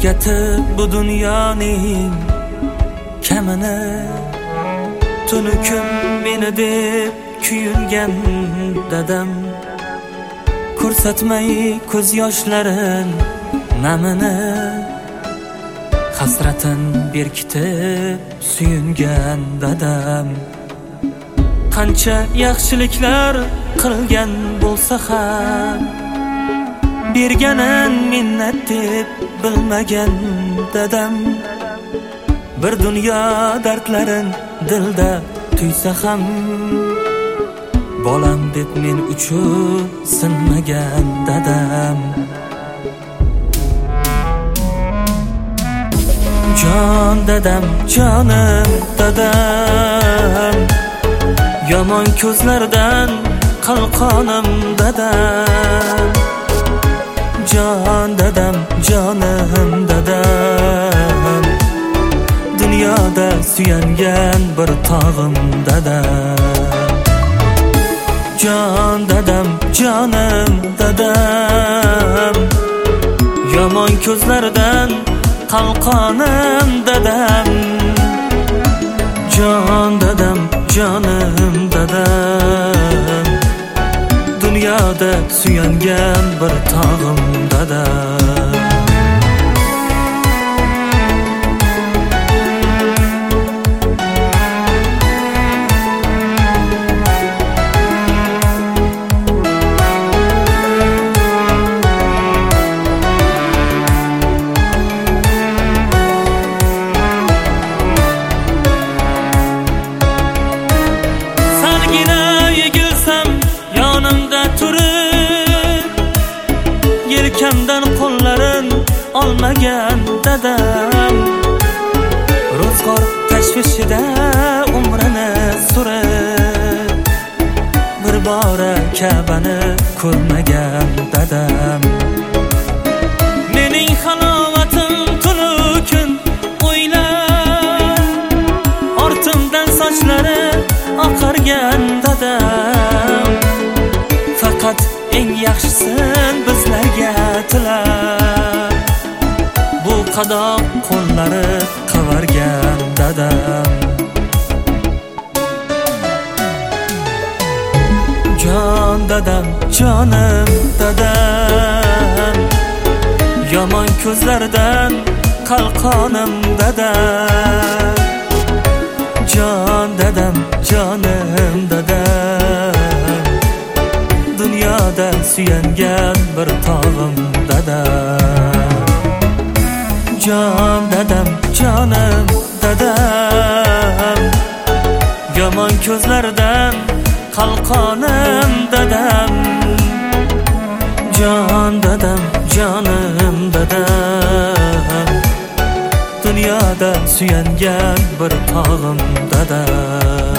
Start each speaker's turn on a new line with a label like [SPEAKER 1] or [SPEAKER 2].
[SPEAKER 1] o'rgatib bu dunyoning kamini, tunu kun meni deb kuyungan dadam, ko'rsatmay ko'z yoshlarin namini, hasratin berkitib suyungan dadam. Qancha yaxshiliklar qilgan bo'lsa ham, berganin minnat deb bilmagan dadam. Bir dunyo dardlarin dilda tuysa ham, bolam deb men uchun sinmagan dadam. Jon dadam, jonim dadam, yomon ko'zlardan qalqonim dadam. Jon dadam, jonim dadam, dunyoda suyangan bir tog'im dadam. Jon dadam, jonim dadam, yomon ko'zlardan qalqonim dadam. Jon dadam, jonim dadam, dunyoda suyangan bir tog'im dadam. Yelkamdan qo'llarin olmagan dadam, ro'zg'or tashvishida umrini surib, bir bora Ka'bani ko'rmagan dadam. Mening halovatim tunu kun o'ylab, ortimdan sochlari oqargan dadam. Faqat eng yaxshisin bizlarga tilab, bu qadoq qo'llari qavargan dadam. Jon dadam, jonim dadam, yomon ko'zlardan qalqonim dadam. Jon dadam, jonim dadam, dunyoda suyangan bir tog'im dadam. Jon dadam, jonim dadam, yomon ko'zlardan qalqonim dadam. Jon dadam, jonim dadam, dunyoda suyangan bir tog'im dadam.